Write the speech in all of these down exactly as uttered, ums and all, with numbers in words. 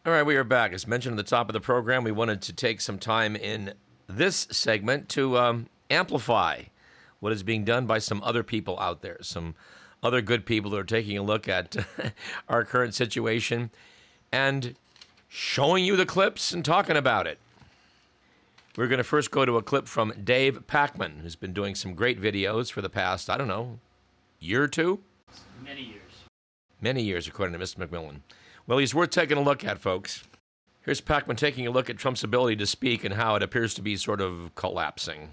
All right, we are back. As mentioned at the top of the program, we wanted to take some time in this segment to um, amplify what is being done by some other people out there, some other good people who are taking a look at our current situation and showing you the clips and talking about it. We're going to first go to a clip from Dave Pakman, who's been doing some great videos for the past, I don't know, year or two? Many years. Many years, according to Mister McMillan. Well, he's worth taking a look at, folks. Here's Pakman taking a look at Trump's ability to speak and how it appears to be sort of collapsing.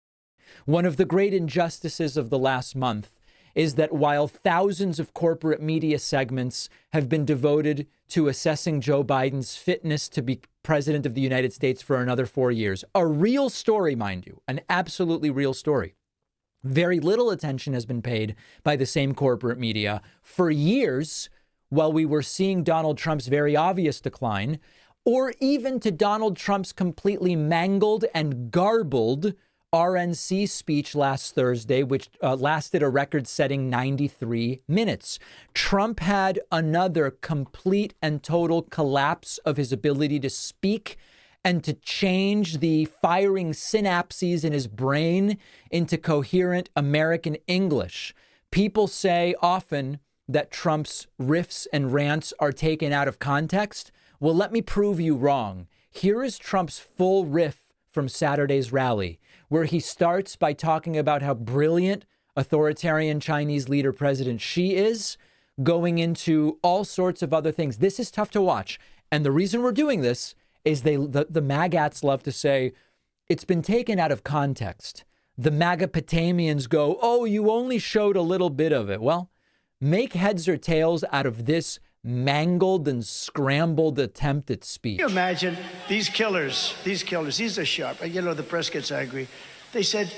One of the great injustices of the last month is that while thousands of corporate media segments have been devoted to assessing Joe Biden's fitness to be president of the United States for another four years, a real story, mind you, an absolutely real story, very little attention has been paid by the same corporate media for years while we were seeing Donald Trump's very obvious decline, or even to Donald Trump's completely mangled and garbled R N C speech last Thursday, which uh, lasted a record-setting ninety-three minutes. Trump had another complete and total collapse of his ability to speak and to change the firing synapses in his brain into coherent American English. People say often that Trump's riffs and rants are taken out of context. Well, let me prove you wrong. Here is Trump's full riff from Saturday's rally, where he starts by talking about how brilliant authoritarian Chinese leader President Xi is, going into all sorts of other things. This is tough to watch. And the reason we're doing this is they the, the MAGATs love to say it's been taken out of context. The MAGAPotamians go, oh, you only showed a little bit of it. Well, make heads or tails out of this mangled and scrambled attempt at speech. Can you imagine these killers, these killers, these are sharp. You know, the press gets angry. They said,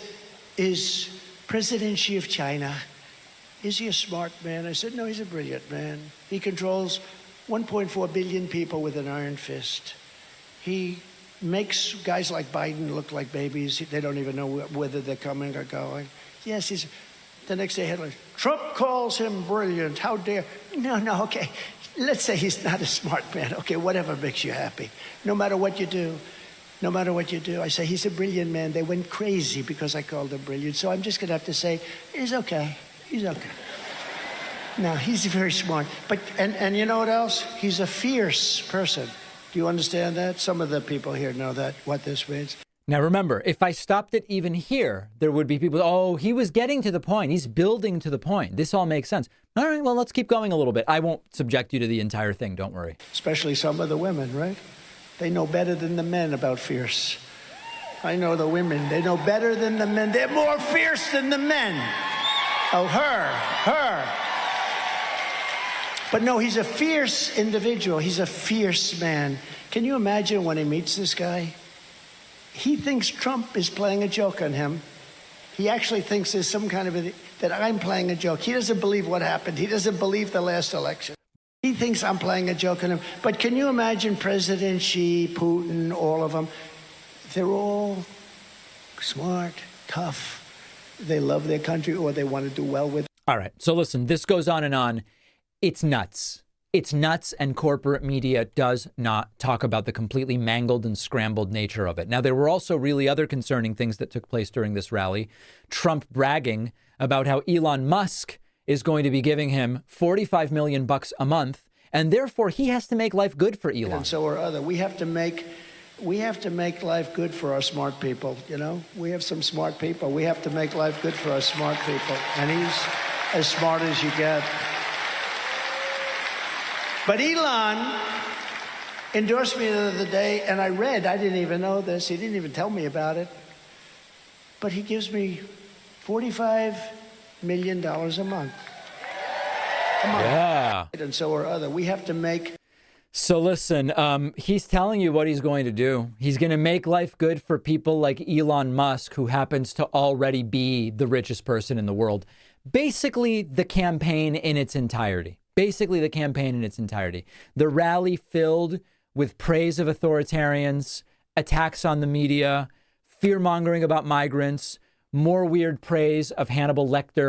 is President Xi of China, is he a smart man? I said, no, he's a brilliant man. He controls one point four billion people with an iron fist. He makes guys like Biden look like babies. They don't even know whether they're coming or going. Yes, he's... The next day, headline, Trump calls him brilliant. How dare... No, no, okay. Let's say he's not a smart man. Okay, whatever makes you happy. No matter what you do, no matter what you do, I say he's a brilliant man. They went crazy because I called him brilliant. So I'm just going to have to say, he's okay. He's okay. No, he's very smart. But, and, and you know what else? He's a fierce person. Do you understand that? Some of the people here know that, what this means. Now, remember, if I stopped it even here, there would be people, oh, he was getting to the point. He's building to the point. This all makes sense. All right, well, let's keep going a little bit. I won't subject you to the entire thing. Don't worry. Especially some of the women, right? They know better than the men about fierce. I know the women. They know better than the men. They're more fierce than the men. Oh, her, her. But no, he's a fierce individual. He's a fierce man. Can you imagine when he meets this guy? He thinks Trump is playing a joke on him. He actually thinks there's some kind of a, that I'm playing a joke. He doesn't believe what happened. He doesn't believe the last election. He thinks I'm playing a joke on him. But can you imagine President Xi, Putin, all of them? They're all smart, tough. They love their country or they want to do well with it. All right. So listen, this goes on and on. It's nuts. It's nuts, and corporate media does not talk about the completely mangled and scrambled nature of it. Now, there were also really other concerning things that took place during this rally. Trump bragging about how Elon Musk is going to be giving him forty-five million bucks a month, and therefore he has to make life good for Elon. And so are other. We have to make, we have to make life good for our smart people. You know, we have some smart people. We have to make life good for our smart people, and he's as smart as you get. But Elon endorsed me the other day, and I read, I didn't even know this, he didn't even tell me about it, but he gives me forty-five million dollars a month. A month. Yeah. And so are other. We have to make... So listen, um, he's telling you what he's going to do. He's going to make life good for people like Elon Musk, who happens to already be the richest person in the world. Basically, the campaign in its entirety. Basically, the campaign in its entirety. The rally filled with praise of authoritarians, attacks on the media, fear-mongering about migrants, more weird praise of Hannibal Lecter.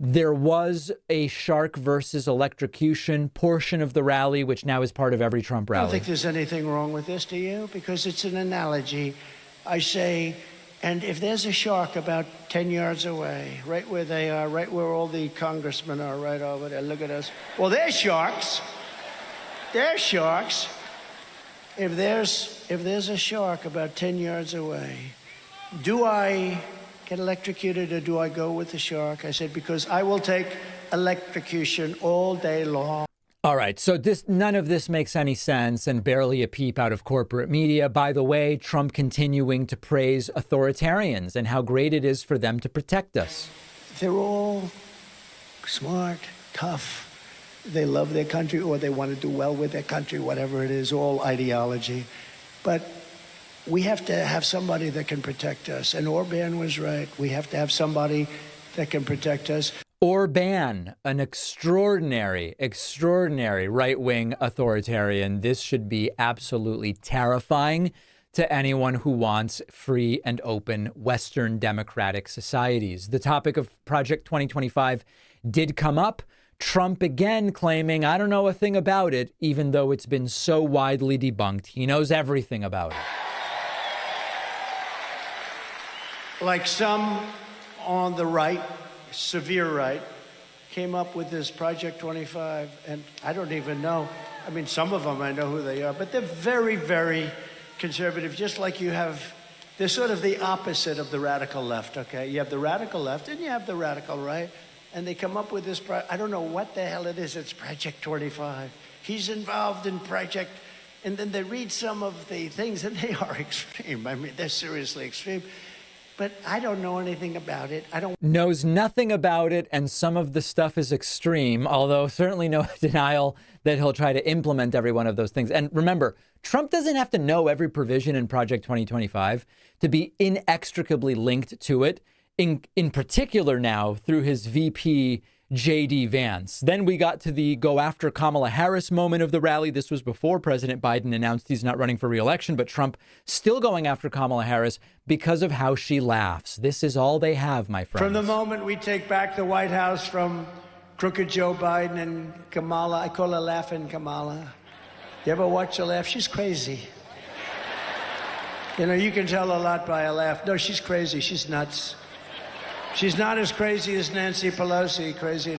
There was a shark versus electrocution portion of the rally, which now is part of every Trump I rally. don't think there's anything wrong with this, do you? Because it's an analogy. I say, and if there's a shark about ten yards away, right where they are, right where all the congressmen are, right over there, look at us. Well, they're sharks. They're sharks. If there's, if there's a shark about ten yards away, do I get electrocuted or do I go with the shark? I said, because I will take electrocution all day long. All right, so this none of this makes any sense and barely a peep out of corporate media. By the way, Trump continuing to praise authoritarians and how great it is for them to protect us. They're all smart, tough. They love their country or they want to do well with their country, whatever it is, all ideology. But we have to have somebody that can protect us. And Orban was right. We have to have somebody that can protect us. Orban, an extraordinary, extraordinary right-wing authoritarian. This should be absolutely terrifying to anyone who wants free and open Western democratic societies. The topic of Project twenty twenty-five did come up. Trump again claiming, I don't know a thing about it, even though it's been so widely debunked. He knows everything about it. Like some on the right, severe right, came up with this Project twenty-five, and I don't even know. I mean, some of them I know who they are, but they're very, very conservative, just like you have. They're sort of the opposite of the radical left, okay? You have the radical left and you have the radical right, and they come up with this, pro- I don't know what the hell it is, it's Project twenty-five. He's involved in Project, and then they read some of the things, and they are extreme. I mean, they're seriously extreme. But I don't know anything about it. I don't knows nothing about it, and some of the stuff is extreme, although certainly no denial that he'll try to implement every one of those things. And remember, Trump doesn't have to know every provision in Project twenty twenty-five to be inextricably linked to it, in, in particular now through his V P, J D Vance. Then we got to the go after Kamala Harris moment of the rally. This was before President Biden announced he's not running for re-election, but Trump still going after Kamala Harris because of how she laughs. This is all they have, my friends. From the moment we take back the White House from crooked Joe Biden and Kamala, I call her Laughing Kamala. You ever watch her laugh? She's crazy. You know, you can tell a lot by a laugh. No, she's crazy. She's nuts. She's not as crazy as Nancy Pelosi, crazy.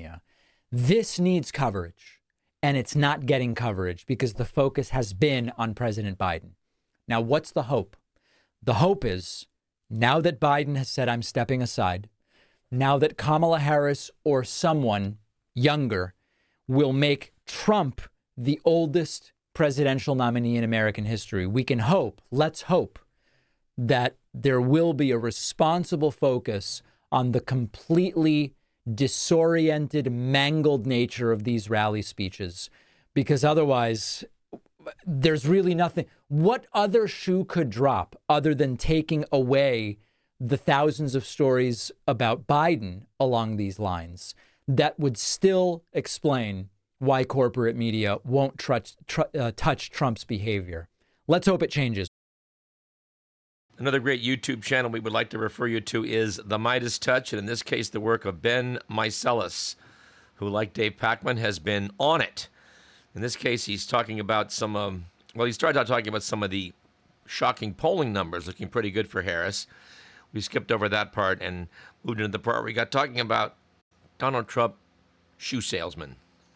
This needs coverage, and it's not getting coverage because the focus has been on President Biden. Now, what's the hope? The hope is now that Biden has said, I'm stepping aside, now that Kamala Harris or someone younger will make Trump the oldest presidential nominee in American history, we can hope, let's hope, that there will be a responsible focus on the completely disoriented, mangled nature of these rally speeches, because otherwise there's really nothing. What other shoe could drop other than taking away the thousands of stories about Biden along these lines that would still explain why corporate media won't trust, tr- uh, touch Trump's behavior? Let's hope it changes. Another great YouTube channel we would like to refer you to is The Midas Touch, and in this case, the work of Ben Meiselas, who, like Dave Pakman, has been on it. In this case, he's talking about some, um, well, he started out talking about some of the shocking polling numbers looking pretty good for Harris. We skipped over that part and moved into the part where we got talking about Donald Trump, shoe salesman.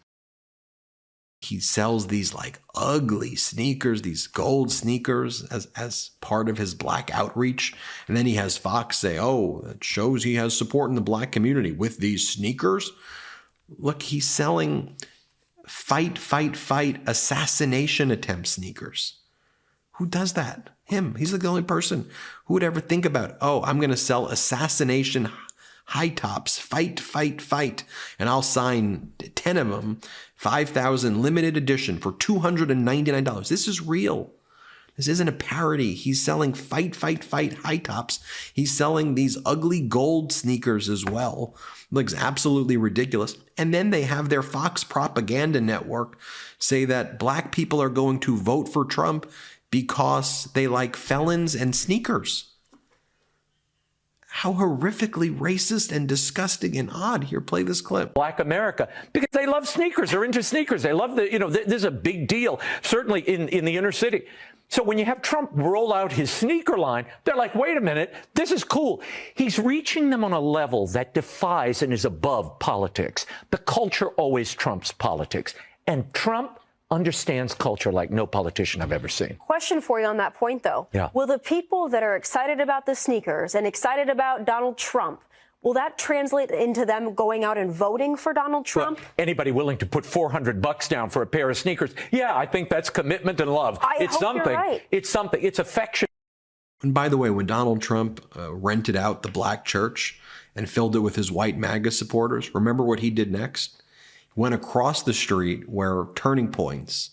He sells these like ugly sneakers, these gold sneakers as, as part of his black outreach. And then he has Fox say, oh, that shows he has support in the black community with these sneakers. Look, he's selling fight, fight, fight, assassination attempt sneakers. Who does that? Him. He's like the only person who would ever think about, oh, I'm going to sell assassination high tops, fight, fight, fight. And I'll sign ten of them, five thousand limited edition for two hundred ninety-nine dollars. This is real. This isn't a parody. He's selling fight, fight, fight high tops. He's selling these ugly gold sneakers as well. Looks absolutely ridiculous. And then they have their Fox propaganda network say that black people are going to vote for Trump because they like felons and sneakers. how horrifically racist and disgusting and odd. Here, play this clip. Black America, because they love sneakers. They're into sneakers. They love the, you know, th- this is a big deal, certainly in, in the inner city. So when you have Trump roll out his sneaker line, they're like, wait a minute, this is cool. He's reaching them on a level that defies and is above politics. The culture always trumps politics. And Trump understands culture like no politician I've ever seen. Question for you on that point, though. Yeah. Will the people that are excited about the sneakers and excited about Donald Trump, will that translate into them going out and voting for Donald Trump? Well, anybody willing to put four hundred bucks down for a pair of sneakers? Yeah, I think that's commitment and love. I it's hope something. you're right. It's something. It's affection. And by the way, when Donald Trump uh, rented out the black church and filled it with his white MAGA supporters, remember what he did next? He went across the street where Turning Points,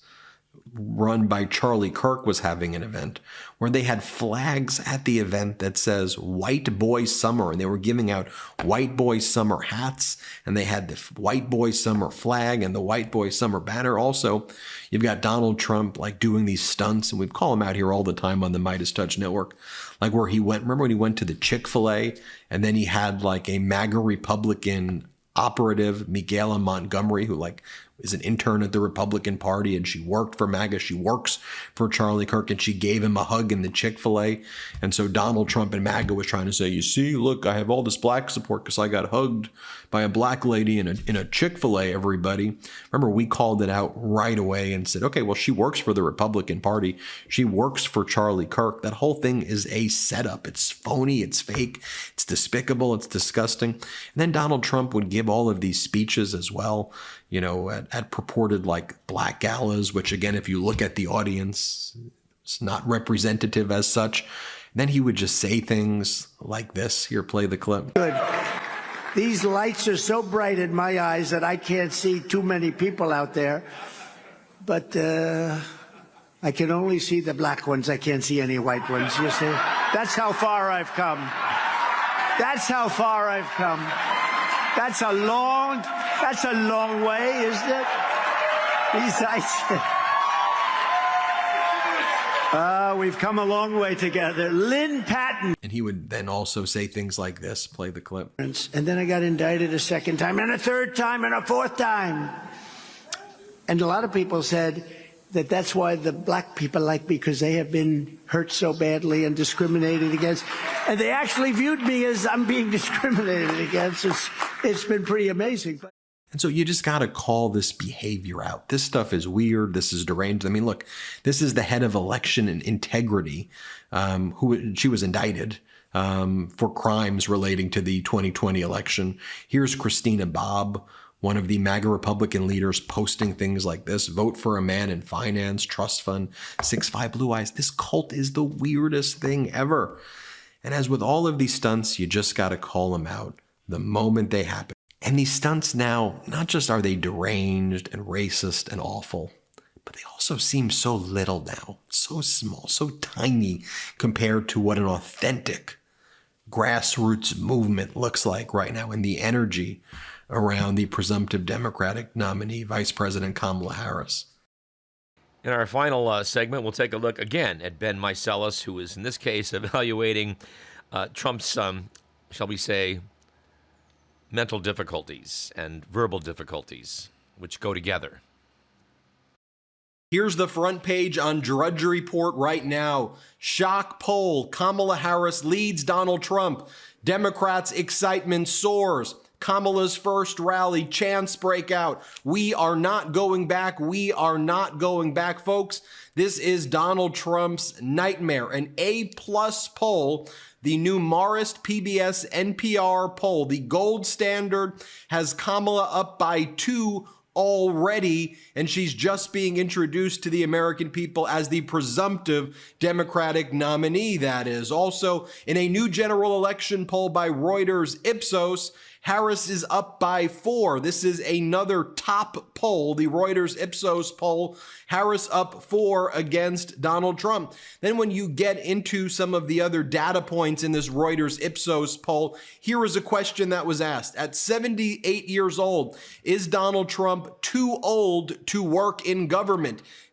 run by Charlie Kirk, was having an event where they had flags at the event that says White Boy Summer, and they were giving out White Boy Summer hats, and they had the White Boy Summer flag and the White Boy Summer banner. Also, you've got Donald Trump like doing these stunts, and we call him out here all the time on the Midas Touch Network, like where he went, remember when he went to the Chick-fil-A and then he had like a MAGA Republican operative, Miguel Montgomery, who like is an intern at the Republican Party, and she worked for MAGA. She works for Charlie Kirk, and she gave him a hug in the Chick-fil-A. And so Donald Trump and MAGA was trying to say, you see, look, I have all this black support because I got hugged by a black lady in a, in a Chick-fil-A, everybody. Remember, we called it out right away and said, okay, well, she works for the Republican Party. She works for Charlie Kirk. That whole thing is a setup. It's phony. It's fake. It's despicable. It's disgusting. And then Donald Trump would give all of these speeches as well, you know, at, at purported like black galas, which again, if you look at the audience, it's not representative as such. Then he would just say things like this. Here, play the clip. Good. These lights are so bright in my eyes that I can't see too many people out there. But uh, I can only see the black ones. I can't see any white ones, you see? That's how far I've come. That's how far I've come. That's a long, that's a long way, isn't it? These lights. Uh, we've come a long way together. Lynn Patton. And he would then also say things like this. Play the clip. And then I got indicted a second time, and a third time, and a fourth time. And a lot of people said that that's why the black people like me, because they have been hurt so badly and discriminated against. And they actually viewed me as I'm being discriminated against. It's, it's been pretty amazing. And so you just got to call this behavior out. This stuff is weird. This is deranged. I mean, look, this is the head of election and integrity, um, who she was indicted um, for crimes relating to the twenty twenty election. Here's Christina Bobb, one of the MAGA Republican leaders, posting things like this: vote for a man in finance, trust fund, six five Blue Eyes. This cult is the weirdest thing ever. And as with all of these stunts, you just got to call them out the moment they happen. And these stunts now, not just are they deranged and racist and awful, but they also seem so little now, so small, so tiny compared to what an authentic grassroots movement looks like right now, and the energy around the presumptive Democratic nominee, Vice President Kamala Harris. In our final uh, segment, we'll take a look again at Ben Meiselas, who is in this case evaluating uh, Trump's, um, shall we say, mental difficulties and verbal difficulties, which go together. Here's the front page on Drudge Report right now. Shock poll: Kamala Harris leads Donald Trump. Democrats' excitement soars. Kamala's first rally, chance breakout. We are not going back. We are not going back, folks. This is Donald Trump's nightmare. An A-plus poll, the new Marist P B S N P R poll, the gold standard, has Kamala up by two already, and she's just being introduced to the American people as the presumptive Democratic nominee, that is. Also, in a new general election poll by Reuters Ipsos, Harris is up by four. This is another top poll, the Reuters Ipsos poll. Harris up four against Donald Trump. Then when you get into some of the other data points in this Reuters Ipsos poll, here is a question that was asked. At seventy-eight years old, is Donald Trump too old to work in government?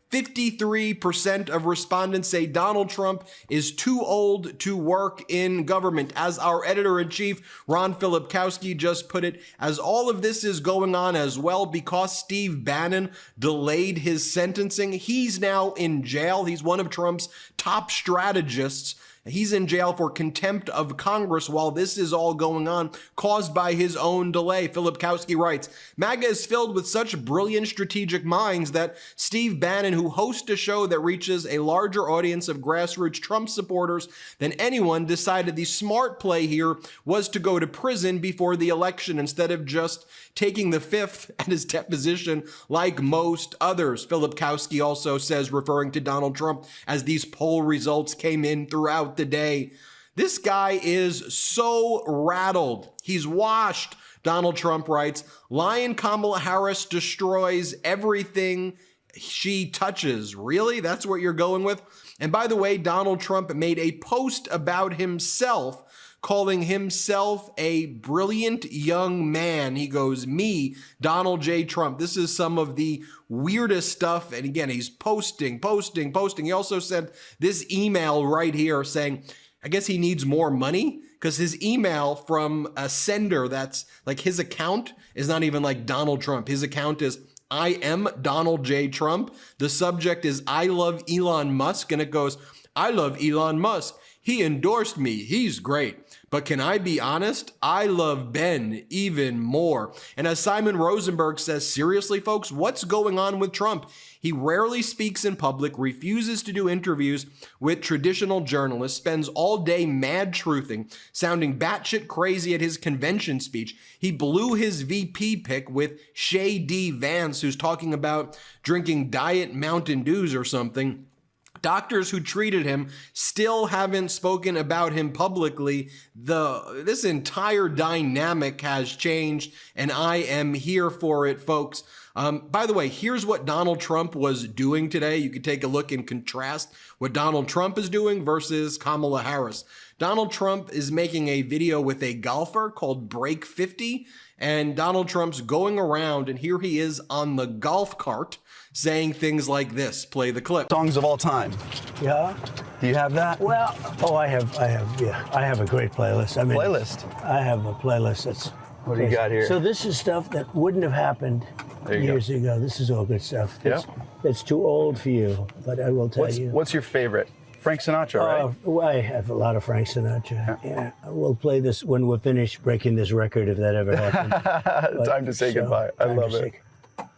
fifty-three percent of respondents say Donald Trump is too old to work in government. As our editor-in-chief, Ron Filipkowski, just put it, as all of this is going on as well because Steve Bannon delayed his sentencing, he's now in jail. He's one of Trump's top strategists. He's in jail for contempt of Congress while this is all going on, caused by his own delay. Filipkowski writes, MAGA is filled with such brilliant strategic minds that Steve Bannon, who hosts a show that reaches a larger audience of grassroots Trump supporters than anyone, decided the smart play here was to go to prison before the election instead of just taking the fifth at his deposition like most others. Filipkowski also says, referring to Donald Trump, as these poll results came in throughout the day, this guy is so rattled. He's washed. Donald Trump writes, lying Kamala Harris destroys everything she touches. Really? That's what you're going with? And by the way, Donald Trump made a post about himself, calling himself a brilliant young man. He goes, me, Donald J. Trump. This is some of the weirdest stuff. And again, he's posting, posting, posting. He also sent this email right here saying, I guess he needs more money because his email from a sender that's like his account is not even like Donald Trump. His account is I am Donald J. Trump. The subject is I love Elon Musk. And it goes, I love Elon Musk. He endorsed me. He's great. But can I be honest? I love Ben even more. And as Simon Rosenberg says, seriously, folks, what's going on with Trump? He rarely speaks in public, refuses to do interviews with traditional journalists, spends all day mad truthing, sounding batshit crazy at his convention speech. He blew his V P pick with Shay D. Vance, who's talking about drinking Diet Mountain Dews or something. Doctors who treated him still haven't spoken about him publicly. The this entire dynamic has changed, and I am here for it, folks. Um, by the way, here's what Donald Trump was doing today. You could take a look and contrast what Donald Trump is doing versus Kamala Harris. Donald Trump is making a video with a golfer called Break fifty, and Donald Trump's going around, and here he is on the golf cart saying things like this. Play the clip. Songs of all time. Yeah. Do you have that? Well, oh, I have, I have, yeah, I have a great playlist. I mean, playlist. I have a playlist that's. What do you got here? So this is stuff that wouldn't have happened years go. ago. This is all good stuff. That's, yeah. That's too old for you, but I will tell what's, you. What's your favorite? Frank Sinatra, right? Uh, well, I have a lot of Frank Sinatra. Yeah. yeah. We'll play this when we're finished breaking this record, if that ever happens. Time to say so, goodbye. I love it. Say...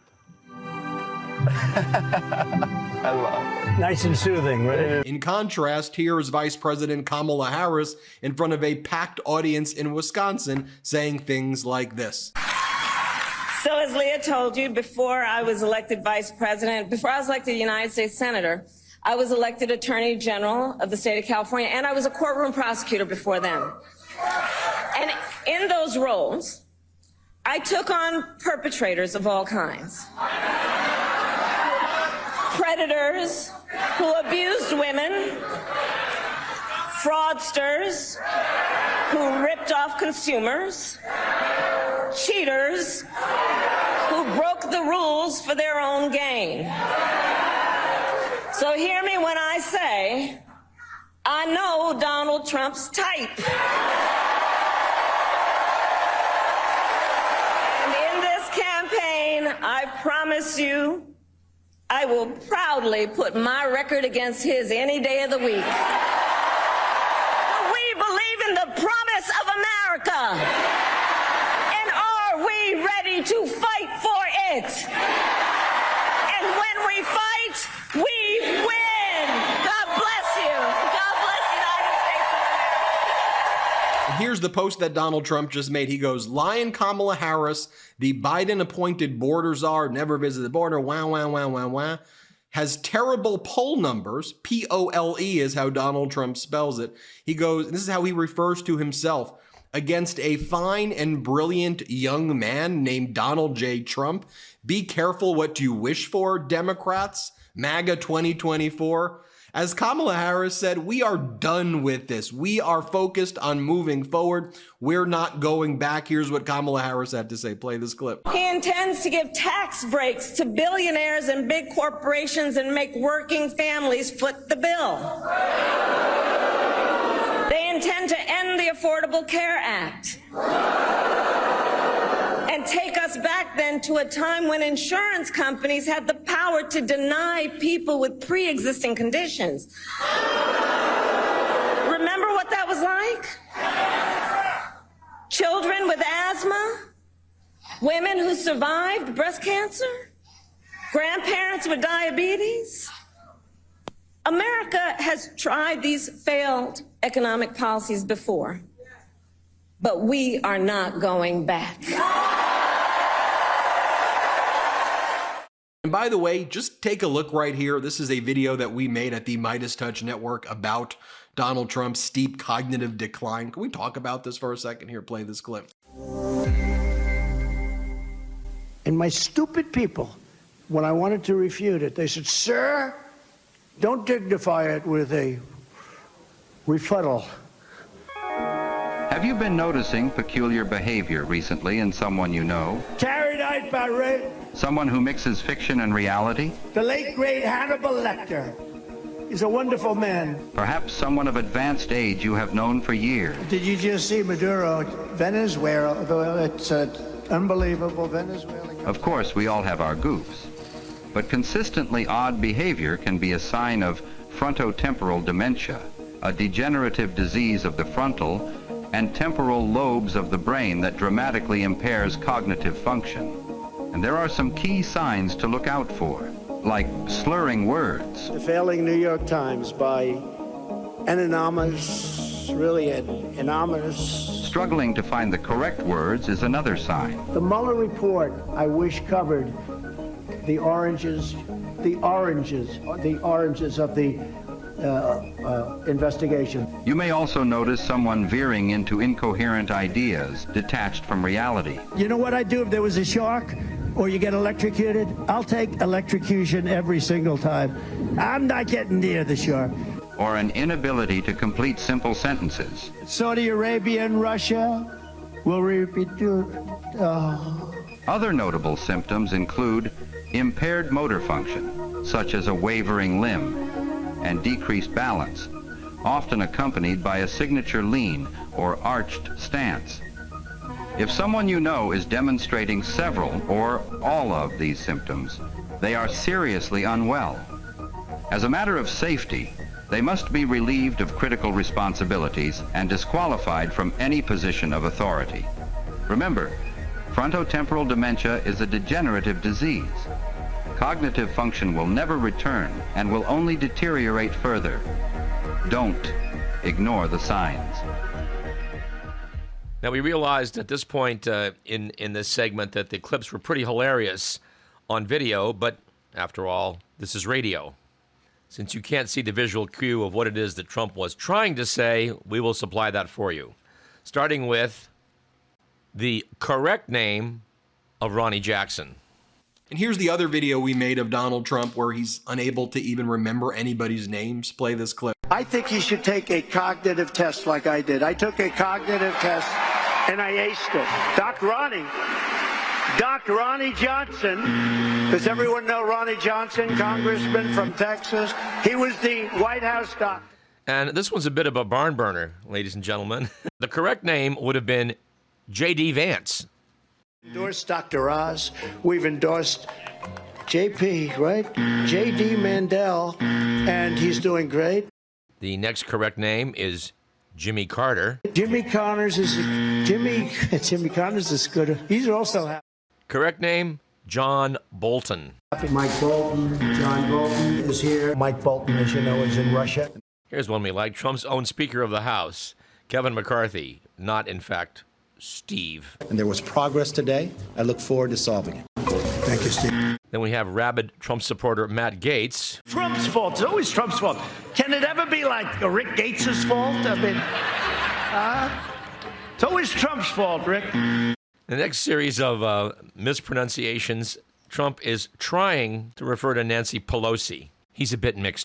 I love it. Nice and soothing, right? In contrast, here is Vice President Kamala Harris in front of a packed audience in Wisconsin saying things like this. So as Leah told you, before I was elected vice president, before I was elected United States Senator, I was elected Attorney General of the state of California, and I was a courtroom prosecutor before then. And in those roles, I took on perpetrators of all kinds. Predators who abused women, fraudsters who ripped off consumers, cheaters who broke the rules for their own gain. So hear me when I say, I know Donald Trump's type. And in this campaign, I promise you, I will proudly put my record against his any day of the week. We believe in the promise of America. And are we ready to fight for it? And when we fight, we win. God bless you. God bless the United States of America. Here's the post that Donald Trump just made. He goes, lying Kamala Harris, the Biden-appointed border czar, never visited the border, wah, wah, wah, wah, wah, has terrible poll numbers. P O L E is how Donald Trump spells it. He goes, this is how he refers to himself, against a fine and brilliant young man named Donald J. Trump. Be careful what you wish for, Democrats. MAGA twenty twenty-four. As Kamala Harris said, we are done with this. We are focused on moving forward. We're not going back. Here's what Kamala Harris had to say. Play this clip. He intends to give tax breaks to billionaires and big corporations and make working families foot the bill. They intend to end the Affordable Care Act and take us back then to a time when insurance companies had the power to deny people with pre-existing conditions. Remember what that was like? Children with asthma, women who survived breast cancer, grandparents with diabetes. America has tried these failed economic policies before, but we are not going back. And by the way, just take a look right here. This is a video that we made at the Midas Touch Network about Donald Trump's steep cognitive decline. Can we talk about this for a second here? Play this clip. And my stupid people, when I wanted to refute it, they said, sir, don't dignify it with a rebuttal. Have you been noticing peculiar behavior recently in someone you know? Carried out by Ray. Someone who mixes fiction and reality? The late, great Hannibal Lecter. He's a wonderful man. Perhaps someone of advanced age you have known for years. Did you just see Maduro? Venezuela, it's uh, unbelievable, Venezuela. Of course, we all have our goofs. But consistently odd behavior can be a sign of frontotemporal dementia, a degenerative disease of the frontal and temporal lobes of the brain that dramatically impairs cognitive function. And there are some key signs to look out for, like slurring words. The failing New York Times by anonymous, really anonymous. Struggling to find the correct words is another sign. The Mueller report, I wish, covered the oranges, the oranges, the oranges of the uh, uh, investigation. You may also notice someone veering into incoherent ideas, detached from reality. You know what I'd do if there was a shark? Or you get electrocuted? I'll take electrocution every single time. I'm not getting near the shark. Or an inability to complete simple sentences. Saudi Arabia and Russia will repeat. Oh. Other notable symptoms include impaired motor function, such as a wavering limb, and decreased balance, often accompanied by a signature lean or arched stance. If someone you know is demonstrating several or all of these symptoms, they are seriously unwell. As a matter of safety, they must be relieved of critical responsibilities and disqualified from any position of authority. Remember, frontotemporal dementia is a degenerative disease. Cognitive function will never return and will only deteriorate further. Don't ignore the signs. Now, we realized at this point uh, in, in this segment that the clips were pretty hilarious on video, but after all, this is radio. Since you can't see the visual cue of what it is that Trump was trying to say, we will supply that for you. Starting with the correct name of Ronnie Jackson. And here's the other video we made of Donald Trump where he's unable to even remember anybody's names. Play this clip. I think he should take a cognitive test like I did. I took a cognitive test and I aced it. Doc Ronnie. Doc Ronnie Johnson. Does everyone know Ronnie Johnson, congressman from Texas? He was the White House doc. And this one's a bit of a barn burner, ladies and gentlemen. The correct name would have been J D Vance. Endorsed Doctor Oz. We've endorsed J P, right? J D Mandel, and he's doing great. The next correct name is Jimmy Carter. Jimmy Connors is Jimmy. Jimmy Connors is good. He's also happy. Correct name, John Bolton. Mike Bolton. John Bolton is here. Mike Bolton, as you know, is in Russia. Here's one we like. Trump's own Speaker of the House, Kevin McCarthy. Not, in fact, Steve. And there was progress today. I look forward to solving it. Thank you, Steve. Then we have rabid Trump supporter Matt Gaetz. Trump's fault. It's always Trump's fault. Can it ever be like Rick Gates' fault? I mean, uh, it's always Trump's fault, Rick. The next series of uh, mispronunciations, Trump is trying to refer to Nancy Pelosi. He's a bit mixed up.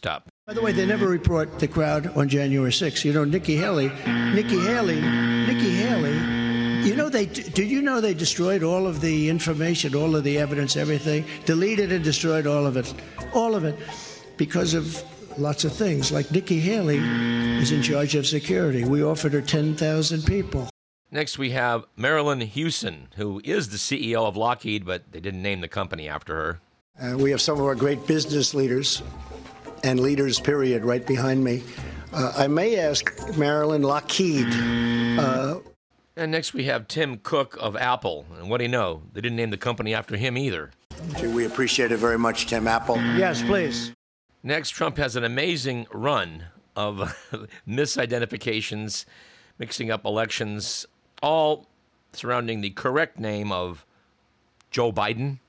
By the way, they never report the crowd on January sixth. You know, Nikki Haley, Nikki Haley, Nikki Haley, you know, they, did you know they destroyed all of the information, all of the evidence, everything, deleted and destroyed all of it, all of it, because of lots of things. Like Nikki Haley is in charge of security. We offered her ten thousand people. Next, we have Marilyn Hewson, who is the C E O of Lockheed, but they didn't name the company after her. Uh, we have some of our great business leaders and leaders, period, right behind me. Uh, I may ask Marilyn Lockheed. Uh, and next we have Tim Cook of Apple. And what do you know? They didn't name the company after him either. We appreciate it very much, Tim Apple. Yes, please. Next, Trump has an amazing run of misidentifications, mixing up elections, all surrounding the correct name of Joe Biden.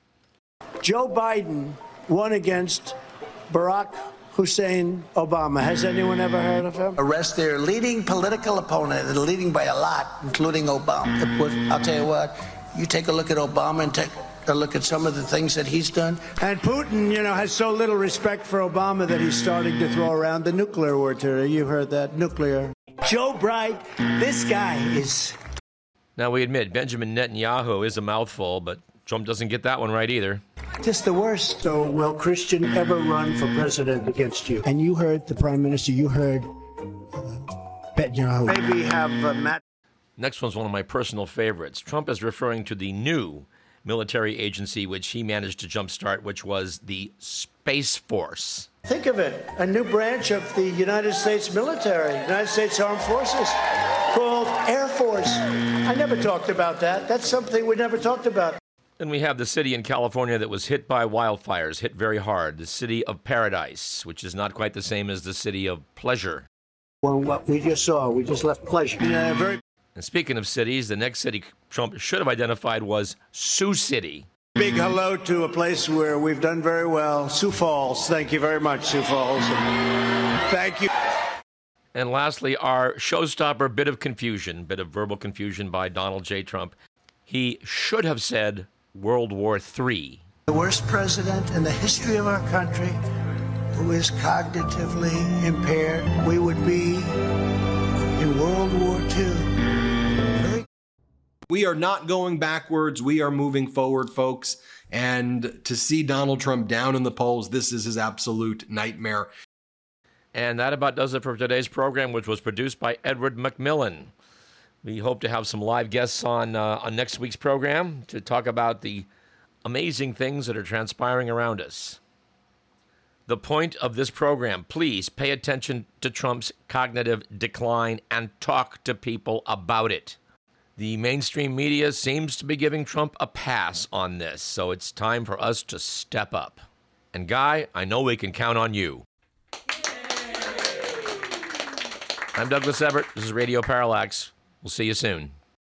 Joe Biden won against Barack Hussein Obama. Has anyone ever heard of him? Arrest their leading political opponent, and leading by a lot, including Obama. I'll tell you what, you take a look at Obama and take a look at some of the things that he's done. And Putin, you know, has so little respect for Obama that he's starting to throw around the nuclear word today. You heard that, nuclear. Joe Bright, this guy is... Now, we admit, Benjamin Netanyahu is a mouthful, but Trump doesn't get that one right either. Just the worst. So, will Christian ever run for president against you? And you heard the prime minister, you heard uh, Netanyahu. Maybe have uh, Matt. Next one's one of my personal favorites. Trump is referring to the new military agency which he managed to jumpstart, which was the Space Force. Think of it, a new branch of the United States military, United States Armed Forces, called Air Force. I never talked about that. That's something we never talked about. Then we have the city in California that was hit by wildfires, hit very hard, the city of Paradise, which is not quite the same as the city of Pleasure. Well, what we just saw, we just left Pleasure. Yeah, very. And speaking of cities, the next city Trump should have identified was Sioux City. Big hello to a place where we've done very well, Sioux Falls. Thank you very much, Sioux Falls. Thank you. And lastly, our showstopper, bit of confusion, bit of verbal confusion by Donald J. Trump. He should have said World War Three. The worst president in the history of our country who is cognitively impaired. We would be in World War Two. Very- we are not going backwards. We are moving forward, folks. And to see Donald Trump down in the polls, this is his absolute nightmare. And that about does it for today's program, which was produced by Edward McMillan. We hope to have some live guests on uh, on next week's program to talk about the amazing things that are transpiring around us. The point of this program, please pay attention to Trump's cognitive decline and talk to people about it. The mainstream media seems to be giving Trump a pass on this, so it's time for us to step up. And Guy, I know we can count on you. I'm Douglas Everett. This is Radio Parallax. We'll see you soon.